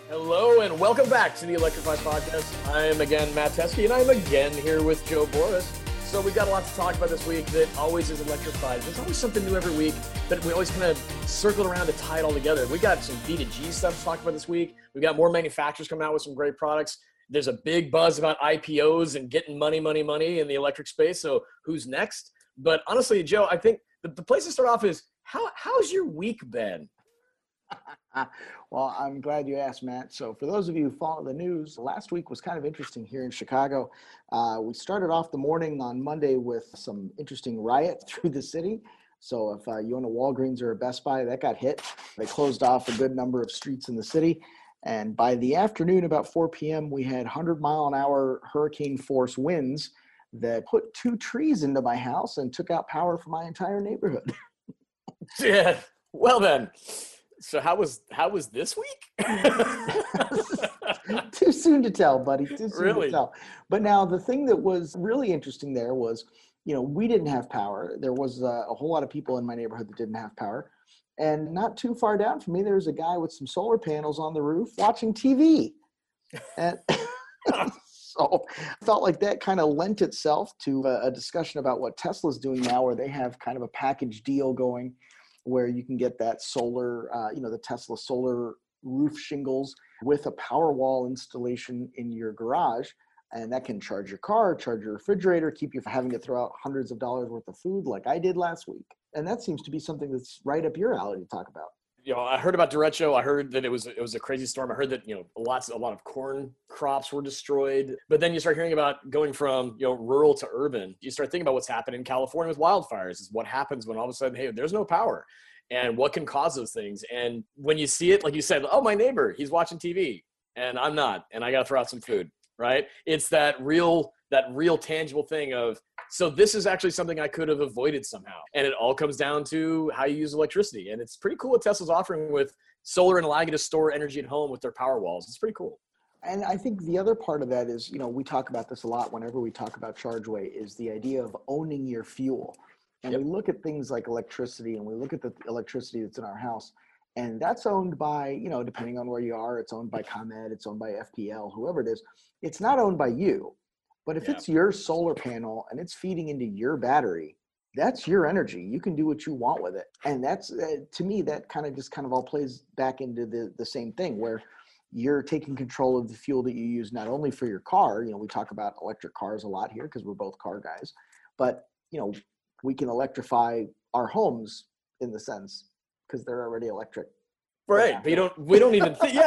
Hello and welcome back to the Electrified Podcast. I am again Matt Teske, and I'm again here with Joe Boris. So we've got a lot to talk about this week that always is electrified. There's always something new every week, but we always kind of circle around to tie it all together. We got some B2G stuff to talk about this week. We've got more manufacturers coming out with some great products. There's a big buzz about IPOs and getting money in the electric space. So who's next? But honestly, Joe, I think the place to start off is how's your week been? Well, I'm glad you asked, Matt. So for those of you who follow the news, last week was kind of interesting here in Chicago. We started off the morning on Monday with some interesting riot through the city. So if you own a Walgreens or a Best Buy, that got hit. They closed off a good number of streets in the city. And by the afternoon, about 4 p.m., we had 100-mile-an-hour hurricane force winds that put 2 trees into my house and took out power for my entire neighborhood. Yeah, well then. So how was this week? Too soon to tell, buddy. Too soon Really? to tell. But now the thing that was really interesting there was, we didn't have power. There was a whole lot of people in my neighborhood that didn't have power. And not too far down from me, there was a guy with some solar panels on the roof watching TV. And so I felt like that kind of lent itself to a discussion about what Tesla's doing now, where they have kind of a package deal going where you can get that solar, the Tesla solar roof shingles with a Powerwall installation in your garage. And that can charge your car, charge your refrigerator, keep you from having to throw out hundreds of dollars worth of food like I did last week. And that seems to be something that's right up your alley to talk about. I heard about derecho. I heard that it was a crazy storm. I heard that a lot of corn crops were destroyed. But then you start hearing about going from rural to urban. You start thinking about what's happened in California with wildfires. Is what happens when all of a sudden, hey, there's no power, and what can cause those things. And when you see it, like you said, oh, my neighbor, he's watching TV, and I'm not, and I got to throw out some food. Right? It's that real tangible thing of, so this is actually something I could have avoided somehow. And it all comes down to how you use electricity. And it's pretty cool what Tesla's offering with solar and allowing you to store energy at home with their power walls. It's pretty cool. And I think the other part of that is, we talk about this a lot whenever we talk about ChargeWay, is the idea of owning your fuel. And Yep. we look at things like electricity, and we look at the electricity that's in our house. And that's owned by, depending on where you are, it's owned by ComEd, it's owned by FPL, whoever it is. It's not owned by you. But if it's your solar panel and it's feeding into your battery, that's your energy. You can do what you want with it. And that's, to me, that kind of all plays back into the same thing, where you're taking control of the fuel that you use, not only for your car. We talk about electric cars a lot here because we're both car guys. But, we can electrify our homes in the sense because they're already electric. Right. But we don't even think,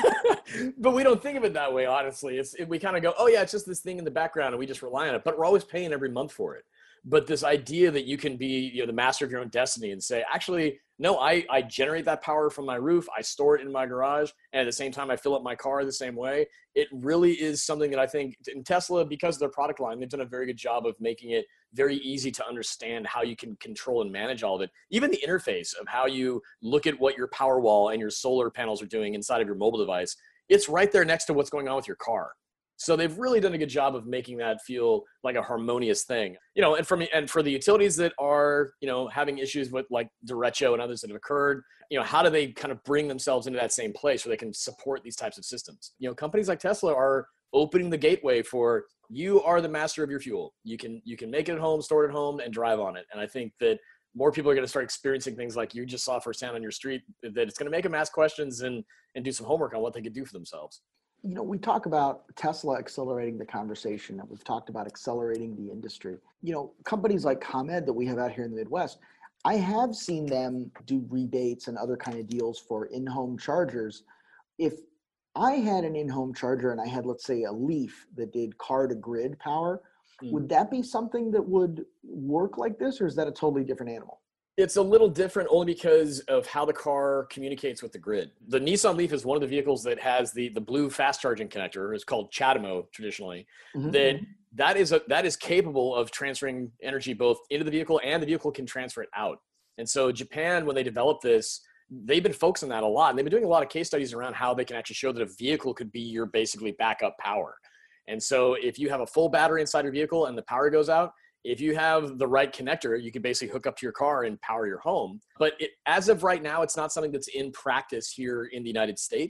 but we don't think of it that way, honestly. We kind of go, oh yeah, it's just this thing in the background and we just rely on it, but we're always paying every month for it. But this idea that you can be, the master of your own destiny and say, actually, no, I generate that power from my roof. I store it in my garage. And at the same time, I fill up my car the same way. It really is something that I think in Tesla, because of their product line, they've done a very good job of making it very easy to understand how you can control and manage all of it. Even the interface of how you look at what your Powerwall and your solar panels are doing inside of your mobile device, it's right there next to what's going on with your car. So they've really done a good job of making that feel like a harmonious thing, and for the utilities that are, having issues with like derecho and others that have occurred, how do they kind of bring themselves into that same place where they can support these types of systems? Companies like Tesla are opening the gateway for, you are the master of your fuel. You can make it at home, store it at home, and drive on it. And I think that more people are going to start experiencing things like you just saw firsthand on your street, that it's going to make them ask questions and do some homework on what they could do for themselves. We talk about Tesla accelerating the conversation, and we've talked about accelerating the industry. Companies like ComEd that we have out here in the Midwest, I have seen them do rebates and other kind of deals for in-home chargers. If I had an in-home charger and I had, let's say, a Leaf that did car-to-grid power, would that be something that would work like this, or is that a totally different animal? It's a little different only because of how the car communicates with the grid. The Nissan Leaf is one of the vehicles that has the blue fast charging connector. It's called CHAdeMO traditionally. Mm-hmm. That is capable of transferring energy both into the vehicle, and the vehicle can transfer it out. And so Japan, when they developed this, they've been focusing on that a lot. And they've been doing a lot of case studies around how they can actually show that a vehicle could be your basically backup power. And so if you have a full battery inside your vehicle and the power goes out, if you have the right connector, you can basically hook up to your car and power your home. But as of right now, it's not something that's in practice here in the United States.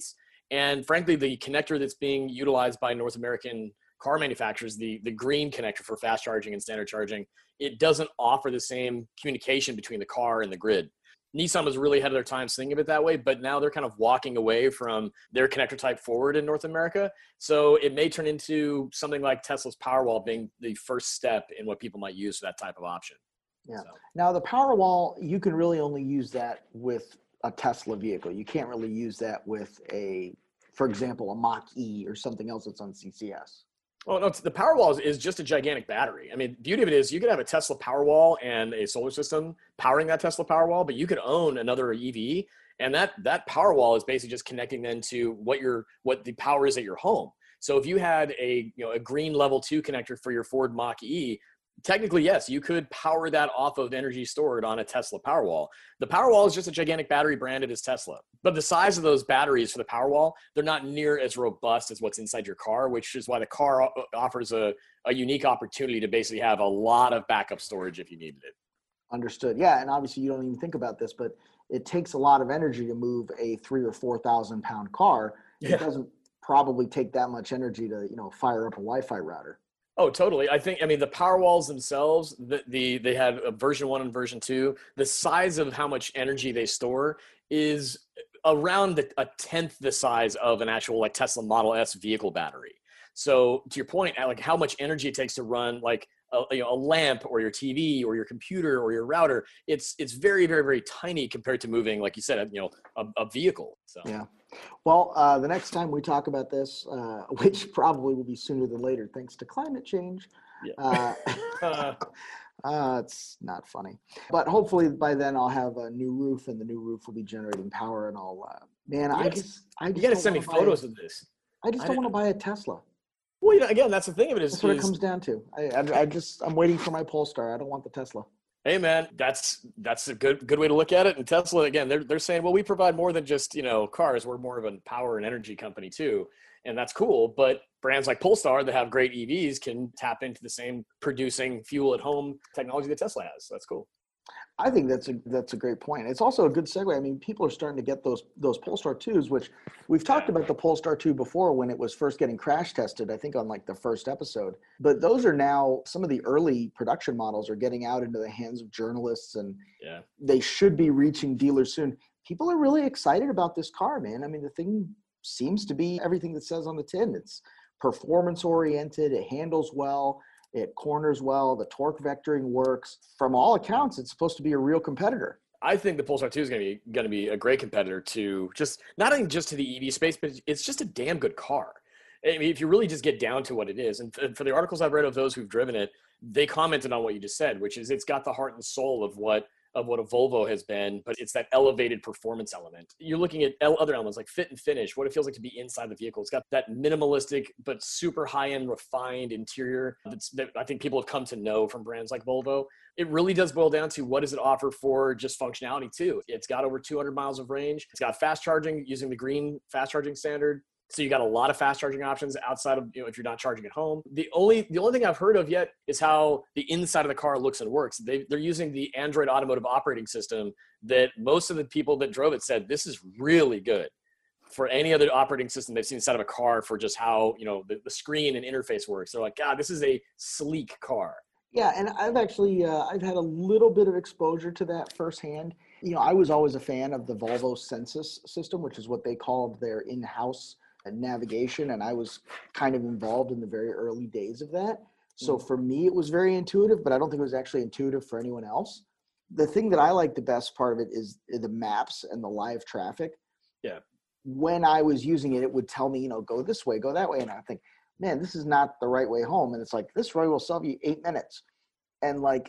And frankly, the connector that's being utilized by North American car manufacturers, the green connector for fast charging and standard charging, it doesn't offer the same communication between the car and the grid. Nissan was really ahead of their time thinking of it that way, but now they're kind of walking away from their connector type forward in North America. So it may turn into something like Tesla's Powerwall being the first step in what people might use for that type of option. Yeah. So. Now the Powerwall, you can really only use that with a Tesla vehicle. You can't really use that with for example, a Mach-E or something else that's on CCS. Oh, no, the Powerwall is just a gigantic battery. I mean, the beauty of it is you could have a Tesla Powerwall and a solar system powering that Tesla Powerwall, but you could own another EV, and that Powerwall is basically just connecting then to what the power is at your home. So if you had a green level 2 connector for your Ford Mach-E, technically, yes, you could power that off of energy stored on a Tesla Powerwall. The Powerwall is just a gigantic battery branded as Tesla. But the size of those batteries for the Powerwall, they're not near as robust as what's inside your car, which is why the car offers a unique opportunity to basically have a lot of backup storage if you needed it. Understood. Yeah, and obviously you don't even think about this, but it takes a lot of energy to move a 3,000 or 4,000 pound car. It doesn't probably take that much energy to fire up a Wi-Fi router. Oh, totally. I mean, the Powerwalls themselves, they have a version 1 and version 2. The size of how much energy they store is around a tenth the size of an actual like Tesla Model S vehicle battery. So to your point, like how much energy it takes to run like a lamp or your TV or your computer or your router, it's very, very, very tiny compared to moving, like you said, a vehicle. So. Yeah. Well, the next time we talk about this, which probably will be sooner than later, thanks to climate change, it's not funny. But hopefully by then I'll have a new roof, and the new roof will be generating power, and I'll. I just you got to send me photos of this. I just don't want to buy a Tesla. Well, again, that's the thing of it. That's what it comes down to. I'm waiting for my Polestar. I don't want the Tesla. Hey man, that's a good way to look at it. And Tesla, again, they're saying, well, we provide more than just cars. We're more of a power and energy company too, and that's cool. But brands like Polestar that have great EVs can tap into the same producing fuel at home technology that Tesla has. So that's cool. I think that's a great point. It's also a good segue. I mean, people are starting to get those Polestar 2s, which we've talked about the Polestar 2 before when it was first getting crash tested, I think on like the first episode. But those are now, some of the early production models are getting out into the hands of journalists, and they should be reaching dealers soon. People are really excited about this car, man. I mean, the thing seems to be everything that says on the tin. It's performance oriented. It handles well. It corners well. The torque vectoring works. From all accounts, it's supposed to be a real competitor. I think the Polestar 2 is going to be a great competitor to just not only just to the EV space, but it's just a damn good car. I mean, if you really just get down to what it is, and for the articles I've read of those who've driven it, they commented on what you just said, which is it's got the heart and soul of what a Volvo has been, but it's that elevated performance element. You're looking at other elements like fit and finish, what it feels like to be inside the vehicle. It's got that minimalistic but super high-end refined interior that I think people have come to know from brands like Volvo. It really does boil down to what does it offer for just functionality too. It's got over 200 miles of range. It's got fast charging using the green fast charging standard. So you got a lot of fast charging options outside of, if you're not charging at home. The only thing I've heard of yet is how the inside of the car looks and works. They're using the Android Automotive operating system that most of the people that drove it said, this is really good for any other operating system they've seen inside of a car for just how, the screen and interface works. They're like, God, this is a sleek car. Yeah, and I've actually, I've had a little bit of exposure to that firsthand. I was always a fan of the Volvo Sensus system, which is what they called their in-house navigation, and I was kind of involved in the very early days of that. So for me, it was very intuitive, but I don't think it was actually intuitive for anyone else. The thing that I like the best part of it is the maps and the live traffic. Yeah. When I was using it, it would tell me, go this way, go that way. And I think, man, this is not the right way home. And it's like, this road will save you 8 minutes. And like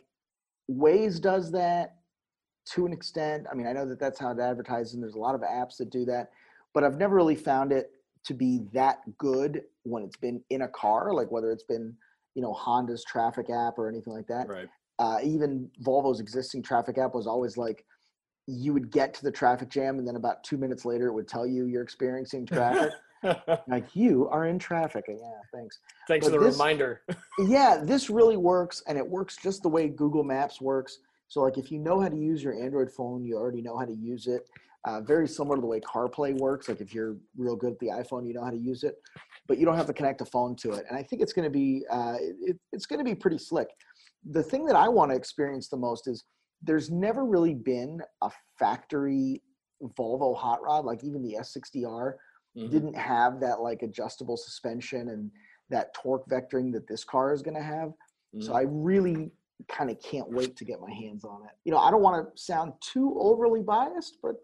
Waze does that to an extent. I mean, I know that that's how it advertises, and there's a lot of apps that do that, but I've never really found it to be that good when it's been in a car, like whether it's been, Honda's traffic app or anything like that. Right. Even Volvo's existing traffic app was always like, you would get to the traffic jam, and then about 2 minutes later, it would tell you you're experiencing traffic. Like, you are in traffic. Yeah, thanks. Thanks for the reminder. Yeah, this really works, and it works just the way Google Maps works. So like if you know how to use your Android phone, you already know how to use it. very similar to the way CarPlay works. Like if you're real good at the iPhone, you know how to use it, but you don't have to connect a phone to it. And I think it's going to be it's going to be pretty slick. The thing that I want to experience the most is there's never really been a factory Volvo hot rod, like even the S60R didn't have that like adjustable suspension and that torque vectoring that this car is going to have. So I really kind of can't wait to get my hands on it. You know, I don't want to sound too overly biased, but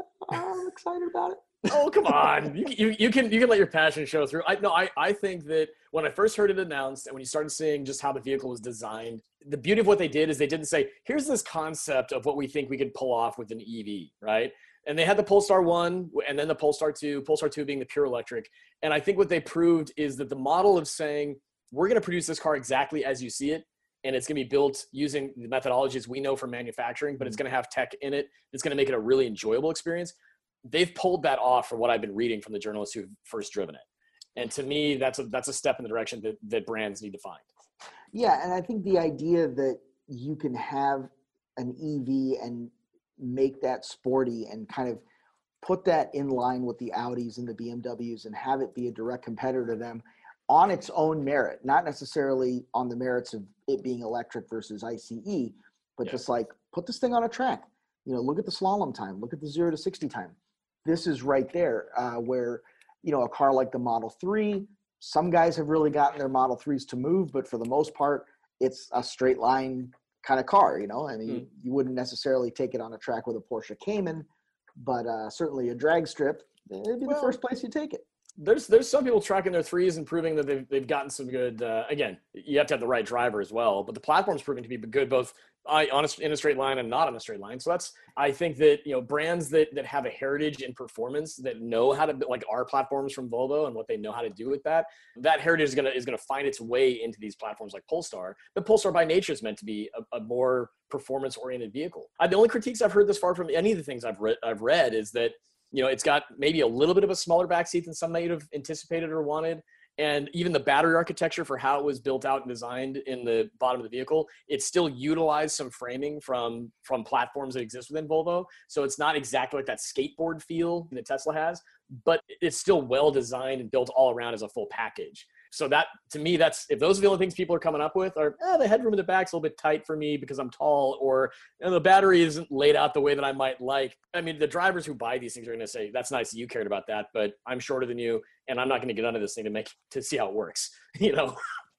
I'm excited about it. Oh, come on. You can let your passion show through. I think that when I first heard it announced and when you started seeing just how the vehicle was designed, the beauty of what they did is they didn't say, here's this concept of what we think we could pull off with an EV, right? And they had the Polestar 1 and then the Polestar 2 being the pure electric. And I think what they proved is that the model of saying, we're going to produce this car exactly as you see it, and it's going to be built using the methodologies we know from manufacturing, but it's going to have tech in it. It's going to make it a really enjoyable experience. They've pulled that off from what I've been reading from the journalists who've first driven it. And to me, that's a step in the direction that brands need to find. Yeah, and I think the idea that you can have an EV and make that sporty and kind of put that in line with the Audis and the BMWs and have it be a direct competitor to them on its own merit, not necessarily on the merits of it being electric versus ICE, but just like put this thing on a track. You know, look at the slalom time, look at the 0 to 60 time. This is right there where, you know, a car like the Model 3, some guys have really gotten their Model 3s to move, but for the most part, it's a straight line kind of car, you know. I mean, you wouldn't necessarily take it on a track with a Porsche Cayman, but certainly a drag strip, it'd be the first place you take it. There's some people tracking their 3s and proving that they've gotten some good, again, you have to have the right driver as well, but the platform's proving to be good both in a straight line and not on a straight line. So I think that, you know, brands that have a heritage in performance, that know how to, like our platforms from Volvo and what they know how to do with that heritage is going to find its way into these platforms like Polestar. But Polestar by nature is meant to be a more performance oriented vehicle. The only critiques I've heard thus far from any of the things I've read is that, you know, it's got maybe a little bit of a smaller backseat than some might have anticipated or wanted. And even the battery architecture for how it was built out and designed in the bottom of the vehicle, it still utilized some framing from platforms that exist within Volvo. So it's not exactly like that skateboard feel that Tesla has, but it's still well designed and built all around as a full package. So that, to me, if those are the only things people are coming up with are, the headroom in the back's a little bit tight for me because I'm tall, or the battery isn't laid out the way that I might like. I mean, the drivers who buy these things are going to say, that's nice that you cared about that, but I'm shorter than you, and I'm not going to get under this thing to see how it works, you know?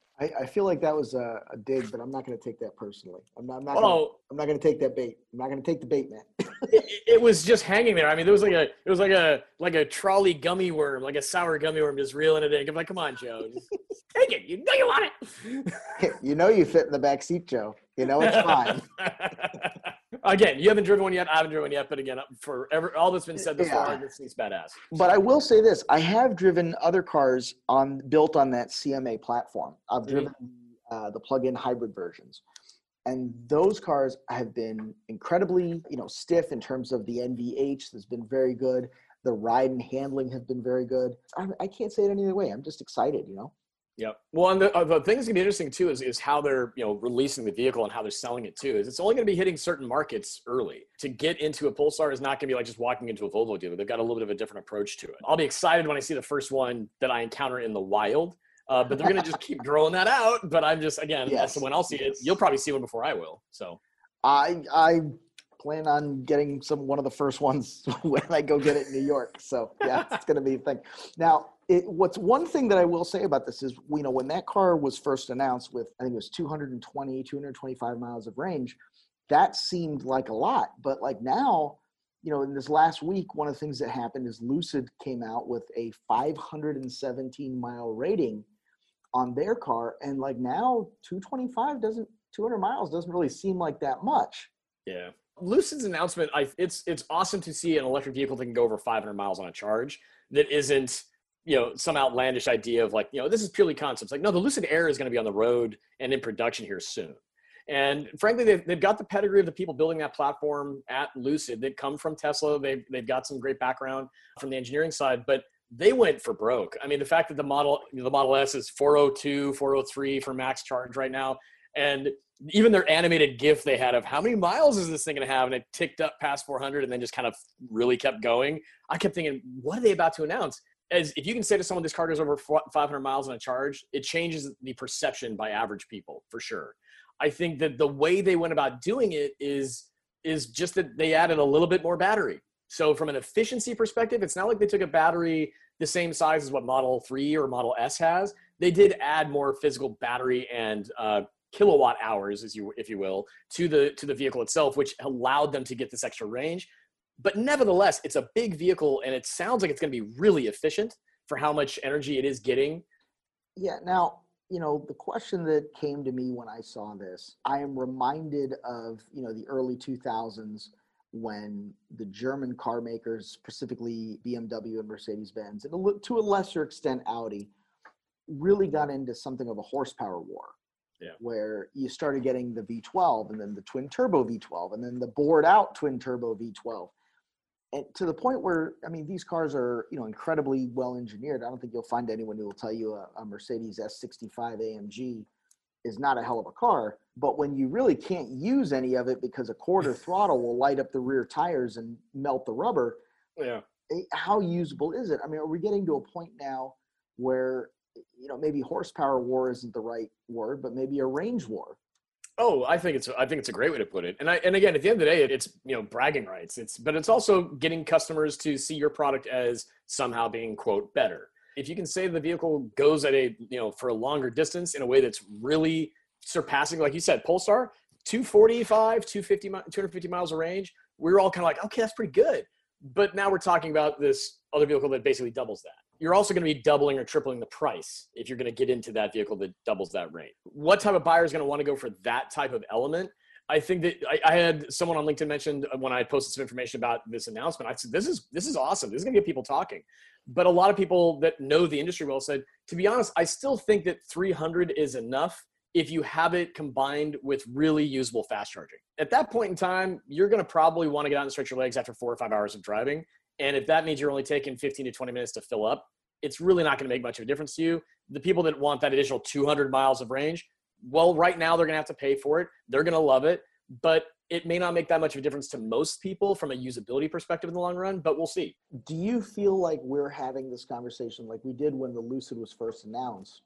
I feel like that was a dig, but I'm not going to take that personally. I'm not going to take that bait. I'm not going to take the bait, man. it was just hanging there. I mean, it was like a trolley gummy worm, like a sour gummy worm, just reeling it in. I'm like, come on, Joe, just take it. You know you want it. You know you fit in the back seat, Joe. You know it's fine. Again, you haven't driven one yet. I haven't driven one yet. But again, all that's been said this far, this thing's badass. But I will say this: I have driven other cars built on that CMA platform. I've driven the plug-in hybrid versions, and those cars have been incredibly, you know, stiff in terms of the NVH. That's been very good. The ride and handling have been very good. I can't say it any other way. I'm just excited, you know. Yep. Well, and the thing that's going to be interesting too is how they're, you know, releasing the vehicle and how they're selling it too. Is it's only going to be hitting certain markets early. To get into a Polestar is not going to be like just walking into a Volvo dealer. They've got a little bit of a different approach to it. I'll be excited when I see the first one that I encounter in the wild. But they're going to just keep growing that out. But I'm just, again, that's when I'll see it. You'll probably see one before I will. So I plan on getting one of the first ones when I go get it in New York. So yeah, it's going to be a thing. Now, what's one thing that I will say about this is, you know, when that car was first announced with, I think it was 225 miles of range, that seemed like a lot. But like now, you know, in this last week, one of the things that happened is Lucid came out with a 517 mile rating on their car. And like now 200 miles doesn't really seem like that much. Yeah. Lucid's announcement, it's awesome to see an electric vehicle that can go over 500 miles on a charge that isn't, you know, some outlandish idea of like, you know, this is purely concepts. Like, no, the Lucid Air is going to be on the road and in production here soon. And frankly, they've got the pedigree of the people building that platform at Lucid. They've come from Tesla. They've got some great background from the engineering side, but they went for broke. I mean, the fact that the Model S is 402, 403 for max charge right now. And Even their animated GIF they had of how many miles is this thing going to have, and it ticked up past 400 and then just kind of really kept going. I kept thinking, what are they about to announce? As if you can say to someone this car goes over 500 miles on a charge, it changes the perception by average people for sure. I think that the way they went about doing it is just that they added a little bit more battery. So from an efficiency perspective, it's not like they took a battery the same size as what Model 3 or Model S has. They did add more physical battery and kilowatt hours, if you will, to the vehicle itself, which allowed them to get this extra range. But nevertheless, it's a big vehicle, and it sounds like it's going to be really efficient for how much energy it is getting. Yeah. Now, the question that came to me when I saw this, I am reminded of, the early 2000s when the German car makers, specifically BMW and Mercedes-Benz, and to a lesser extent Audi, really got into something of a horsepower war. Yeah. Where you started getting the V12 and then the twin turbo V12 and then the bored out twin turbo V12. And to the point where, these cars are, incredibly well engineered. I don't think you'll find anyone who will tell you a Mercedes S65 AMG is not a hell of a car. But when you really can't use any of it because a quarter throttle will light up the rear tires and melt the rubber, how usable is it? Are we getting to a point now where, maybe horsepower war isn't the right word, but maybe a range war? Oh, I think it's a great way to put it. And again, at the end of the day, it's, bragging rights. But it's also getting customers to see your product as somehow being, quote, better. If you can say the vehicle goes at for a longer distance in a way that's really surpassing, like you said, Polestar, 250 miles of range, we were all kind of like, okay, that's pretty good. But now we're talking about this other vehicle that basically doubles that. You're also going to be doubling or tripling the price if you're going to get into that vehicle that doubles that rate. What type of buyer is going to want to go for that type of element? I think that I had someone on LinkedIn mentioned when I posted some information about this announcement, I said, this is awesome. This is going to get people talking. But a lot of people that know the industry well said, to be honest, I still think that 300 is enough if you have it combined with really usable fast charging. At that point in time, you're going to probably want to get out and stretch your legs after 4 or 5 hours of driving. And if that means you're only taking 15 to 20 minutes to fill up, it's really not going to make much of a difference to you. The people that want that additional 200 miles of range, well, right now they're going to have to pay for it. They're going to love it, but it may not make that much of a difference to most people from a usability perspective in the long run, but we'll see. Do you feel like we're having this conversation like we did when the Lucid was first announced?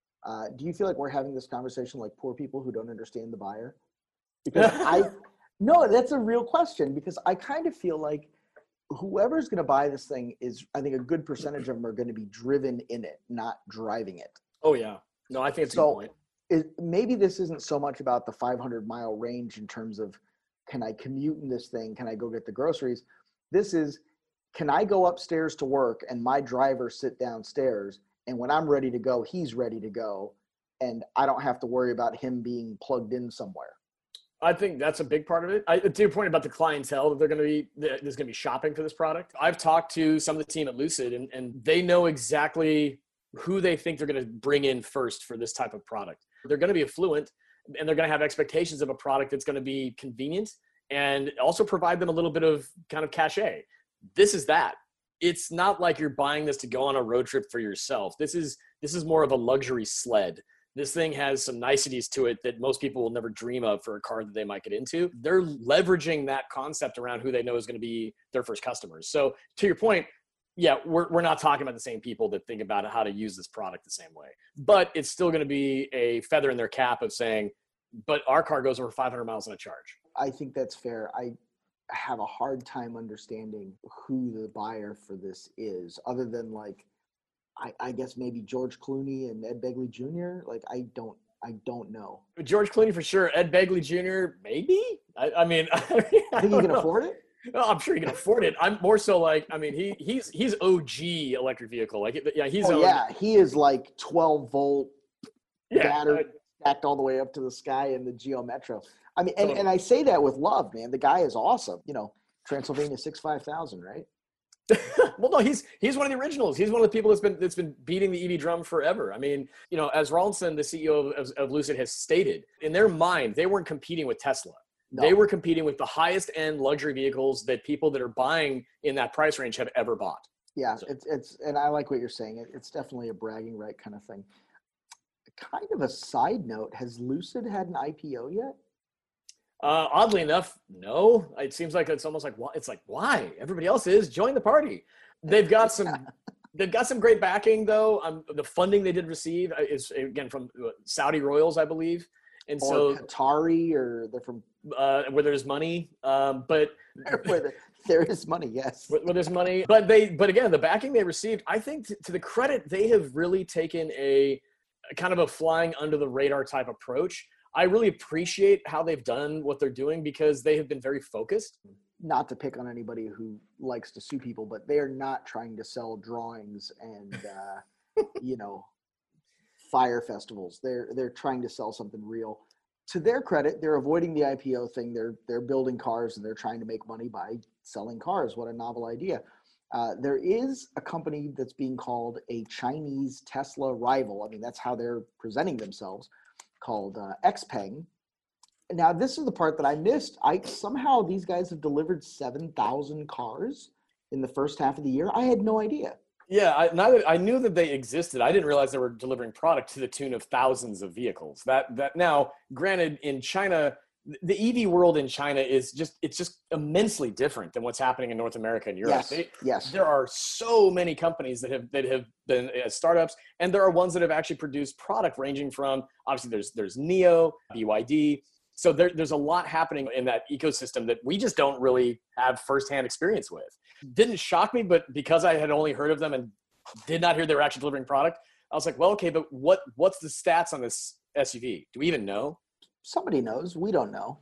Do you feel like we're having this conversation like poor people who don't understand the buyer? Because no, that's a real question, because I kind of feel like whoever's going to buy this thing is, I think a good percentage of them are going to be driven in it, not driving it. Oh yeah. No, I think it's a good point. Maybe this isn't so much about the 500-mile range in terms of, can I commute in this thing? Can I go get the groceries? This is, can I go upstairs to work and my driver sit downstairs, and when I'm ready to go, he's ready to go, and I don't have to worry about him being plugged in somewhere. I think that's a big part of it. To your point about the clientele that there's going to be shopping for this product. I've talked to some of the team at Lucid, and they know exactly who they think they're going to bring in first for this type of product. They're going to be affluent, and they're going to have expectations of a product that's going to be convenient and also provide them a little bit of kind of cachet. This is that. It's not like you're buying this to go on a road trip for yourself. This is more of a luxury sled. This thing has some niceties to it that most people will never dream of for a car that they might get into. They're leveraging that concept around who they know is going to be their first customers. So to your point, yeah, we're not talking about the same people that think about how to use this product the same way. But it's still going to be a feather in their cap of saying, but our car goes over 500 miles on a charge. I think that's fair. I have a hard time understanding who the buyer for this is, other than like, I guess maybe George Clooney and Ed Begley Jr. Like, I don't know. George Clooney for sure. Ed Begley Jr. maybe. I mean, I think he can afford it. Well, I'm sure he can afford it. I'm more so like, I mean, he's OG electric vehicle. Like, yeah, he's. Oh, yeah, he is like 12-volt battery stacked all the way up to the sky in the Geo Metro. I mean, and I say that with love, man. The guy is awesome. Transylvania 65000, right? Well, no, he's one of the originals. He's one of the people that's been beating the EV drum forever. I mean, as Rawlinson, the CEO of Lucid, has stated, in their mind, they weren't competing with Tesla. No. They were competing with the highest end luxury vehicles that people that are buying in that price range have ever bought. Yeah, so. It's and I like what you're saying. It's definitely a bragging right kind of thing. Kind of a side note, has Lucid had an IPO yet? Oddly enough, no. It seems like it's almost like it's like why everybody else is join the party. They've got some they've got some great backing though. The funding they did receive is again from Saudi royals, I believe, and Or so Qatari, or they're from where there's money, but where there is money, yes. where there's money, but again, the backing they received, I think to the credit, they have really taken a kind of a flying under the radar type approach. I really appreciate how they've done what they're doing because they have been very focused. Not to pick on anybody who likes to sue people, but they are not trying to sell drawings and you know, fire festivals. They're trying to sell something real. To their credit, they're avoiding the IPO thing. They're building cars and they're trying to make money by selling cars. What a novel idea. There is a company that's being called a Chinese Tesla rival. I mean, that's how they're presenting themselves, called XPeng. Now, this is the part that I missed. Somehow these guys have delivered 7,000 cars in the first half of the year. I had no idea. Yeah, I knew that they existed. I didn't realize they were delivering product to the tune of thousands of vehicles. That now, granted, in China, the EV world in China is just immensely different than what's happening in North America and Europe. Yes. There are so many companies that have been startups, and there are ones that have actually produced product ranging from, obviously there's NIO, BYD. So there's a lot happening in that ecosystem that we just don't really have firsthand experience with. Didn't shock me, but because I had only heard of them and did not hear they were actually delivering product, I was like, well, okay, but what's the stats on this SUV? Do we even know? Somebody knows. We don't know.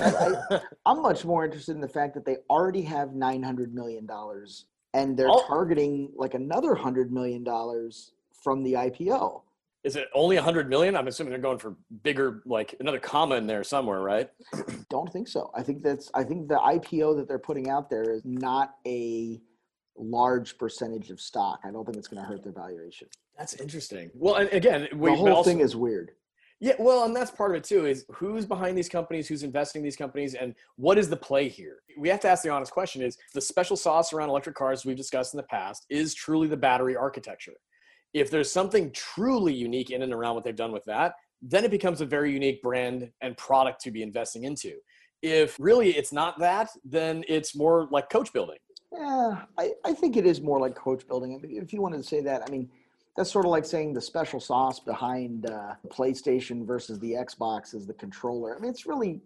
I'm much more interested in the fact that they already have $900 million and they're targeting like another $100 million from the IPO. Is it only 100 million? I'm assuming they're going for bigger, like another comma in there somewhere, right? Don't think so. I think the IPO that they're putting out there is not a large percentage of stock. I don't think it's going to hurt their valuation. That's interesting. Well, and again, the whole thing is weird. Yeah, well, and that's part of it too, is who's behind these companies, who's investing in these companies, and what is the play here? We have to ask the honest question: is the special sauce around electric cars we've discussed in the past is truly the battery architecture? If there's something truly unique in and around what they've done with that, then it becomes a very unique brand and product to be investing into. If really it's not that, then it's more like coach building. Yeah, I think it is more like coach building. If you wanted to say that, I mean, that's sort of like saying the special sauce behind PlayStation versus the Xbox is the controller. I mean, it's really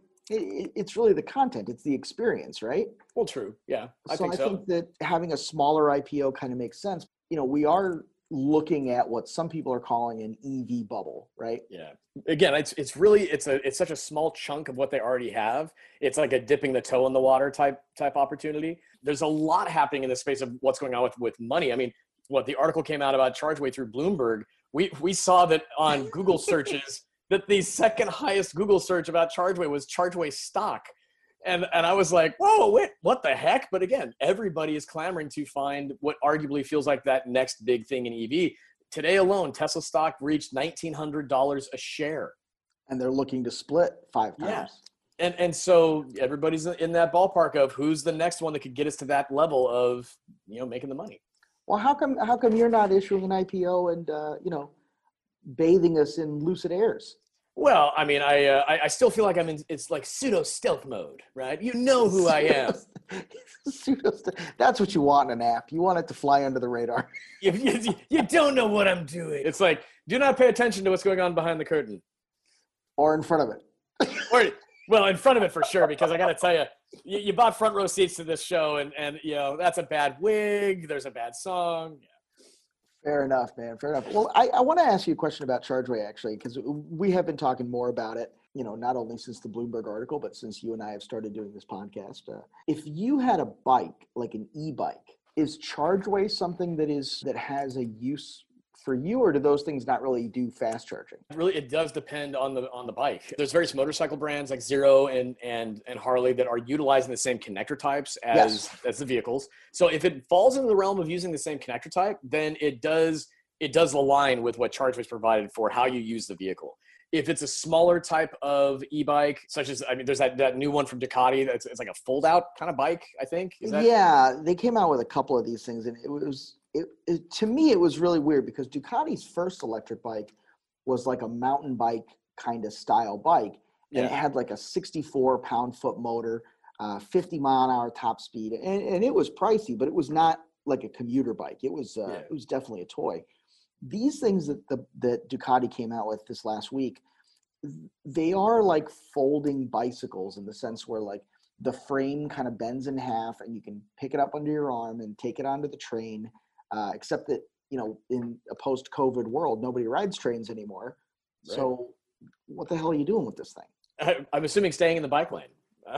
the content. It's the experience, right? Well, true. Yeah, I think that having a smaller IPO kind of makes sense. You know, we are looking at what some people are calling an EV bubble, right? Yeah. Again, it's really such a small chunk of what they already have. It's like a dipping the toe in the water type opportunity. There's a lot happening in the space of what's going on with money. I mean, the article came out about ChargeWay through Bloomberg. We saw that on Google searches that the second highest Google search about ChargeWay was ChargeWay stock. And I was like, whoa, wait, what the heck? But again, everybody is clamoring to find what arguably feels like that next big thing in EV. Today alone, Tesla stock reached $1,900 a share. And they're looking to split 5 times. Yeah. And so everybody's in that ballpark of who's the next one that could get us to that level of, making the money. Well, how come you're not issuing an IPO and, bathing us in lucid airs? Well, I mean, I still feel like it's like pseudo stealth mode, right? You know who I am. That's what you want in an app. You want it to fly under the radar. You don't know what I'm doing. It's like, do not pay attention to what's going on behind the curtain. Or in front of it. Well, in front of it for sure, because I got to tell you, you bought front row seats to this show, and that's a bad wig. There's a bad song. Yeah. Fair enough, man. Fair enough. Well, I want to ask you a question about ChargeWay, actually, because we have been talking more about it, not only since the Bloomberg article, but since you and I have started doing this podcast. If you had a bike, like an e-bike, is ChargeWay something that has a use for you, or do those things not really do fast charging? Really, it does depend on the bike. There's various motorcycle brands like Zero and Harley that are utilizing the same connector types as the vehicles. So if it falls into the realm of using the same connector type, then it does align with what ChargeWay's provided for how you use the vehicle. If it's a smaller type of e-bike, such as, there's that new one from Ducati it's like a fold-out kind of bike, I think. Yeah, they came out with a couple of these things, and to me, it was really weird because Ducati's first electric bike was like a mountain bike kind of style bike. And it had like a 64 pound-foot motor, 50 mile an hour top speed. And it was pricey, but it was not like a commuter bike. It was definitely a toy. These things that Ducati came out with this last week, they are like folding bicycles in the sense where like the frame kind of bends in half and you can pick it up under your arm and take it onto the train, except that, in a post-COVID world, nobody rides trains anymore. Right. So what the hell are you doing with this thing? I'm assuming staying in the bike lane.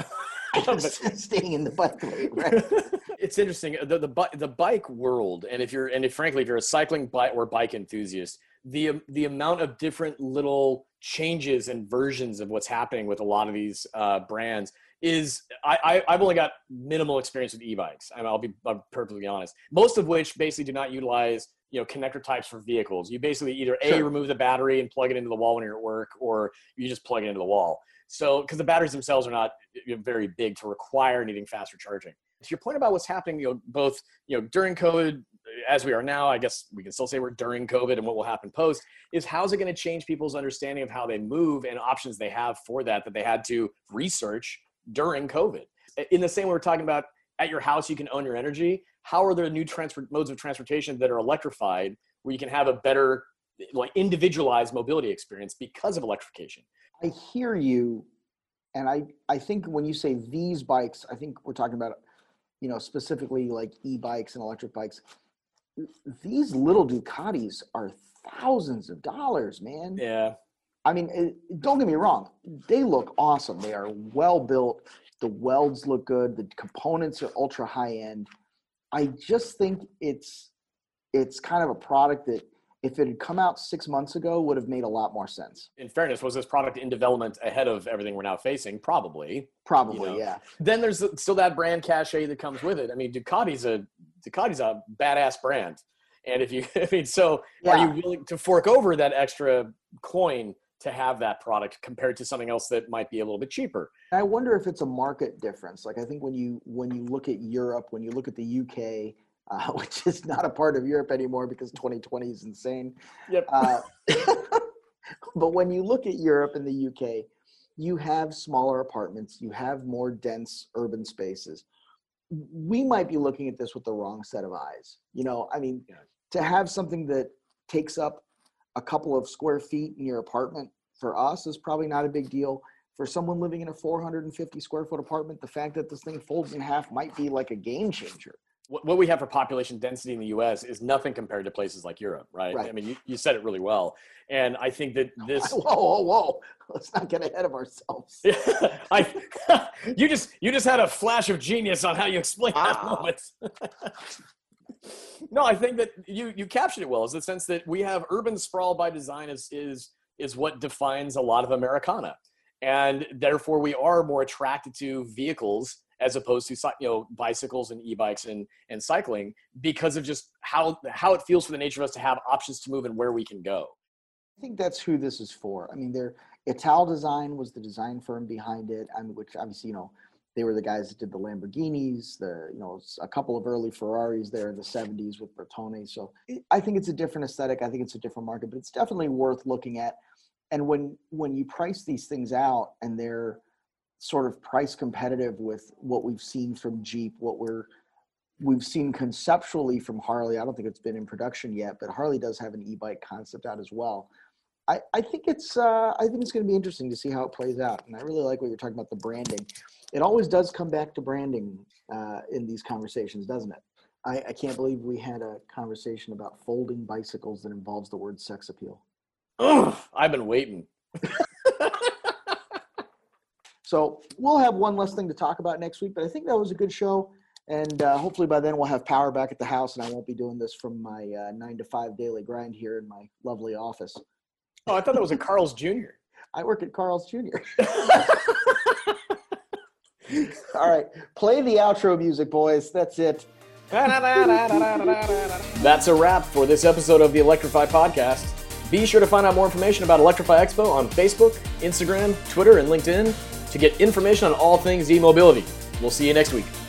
Staying in the bike lane, right? It's interesting. The bike world, and if you're a cycling bike enthusiast, the amount of different little changes and versions of what's happening with a lot of these brands is I've only got minimal experience with e-bikes. I'll be perfectly honest. Most of which basically do not utilize connector types for vehicles. You basically either remove the battery and plug it into the wall when you're at work, or you just plug it into the wall. So, because the batteries themselves are not very big to require needing faster charging. To your point about what's happening, both during COVID, as we are now, I guess we can still say we're during COVID, and what will happen post is how's it going to change people's understanding of how they move and options they have for that they had to research during COVID. In the same way we're talking about at your house, you can own your energy. How are there new modes of transportation that are electrified where you can have a better, like, individualized mobility experience because of electrification? I hear you. And I think when you say these bikes, I think we're talking about, specifically like e-bikes and electric bikes. These little Ducatis are thousands of dollars, man. Yeah. I mean, don't get me wrong. They look awesome. They are well built. The welds look good. The components are ultra high end. I just think it's kind of a product that if it had come out 6 months ago would have made a lot more sense. In fairness, was this product in development ahead of everything we're now facing? Probably, yeah. Then there's still that brand cachet that comes with it. I mean, Ducati's a badass brand. And are you willing to fork over that extra coin to have that product compared to something else that might be a little bit cheaper? I wonder if it's a market difference. Like, I think when you look at Europe, when you look at the UK, which is not a part of Europe anymore because 2020 is insane. Yep. But when you look at Europe and the UK, you have smaller apartments, you have more dense urban spaces. We might be looking at this with the wrong set of eyes. To have something that takes up a couple of square feet in your apartment for us is probably not a big deal. For someone living in a 450 square foot apartment, the fact that this thing folds in half might be like a game changer. What we have for population density in the U.S. is nothing compared to places like Europe, right? I mean, you said it really well. And I think that this... Whoa. Let's not get ahead of ourselves. You just had a flash of genius on how you explain that moment. No, I think that you captured it well, is the sense that we have urban sprawl by design is what defines a lot of Americana. And therefore we are more attracted to vehicles as opposed to bicycles and e-bikes and cycling because of just how it feels for the nature of us to have options to move and where we can go. I think that's who this is for. I mean, Italdesign was the design firm behind it, which obviously, they were the guys that did the Lamborghinis, a couple of early Ferraris there in the 70s with Bertone. So I think it's a different aesthetic. I think it's a different market, but it's definitely worth looking at. And when you price these things out and they're sort of price competitive with what we've seen from Jeep, we've seen conceptually from Harley. I don't think it's been in production yet, but Harley does have an e-bike concept out as well. I think it's going to be interesting to see how it plays out. And I really like what you're talking about, the branding. It always does come back to branding in these conversations, doesn't it? I can't believe we had a conversation about folding bicycles that involves the word sex appeal. Ugh, I've been waiting. So we'll have one less thing to talk about next week, but I think that was a good show. And hopefully by then we'll have power back at the house and I won't be doing this from my 9 to 5 daily grind here in my lovely office. Oh, I thought that was at Carl's Jr. I work at Carl's Jr. All right. Play the outro music, boys. That's it. That's a wrap for this episode of the Electrify Podcast. Be sure to find out more information about Electrify Expo on Facebook, Instagram, Twitter, and LinkedIn to get information on all things e-mobility. We'll see you next week.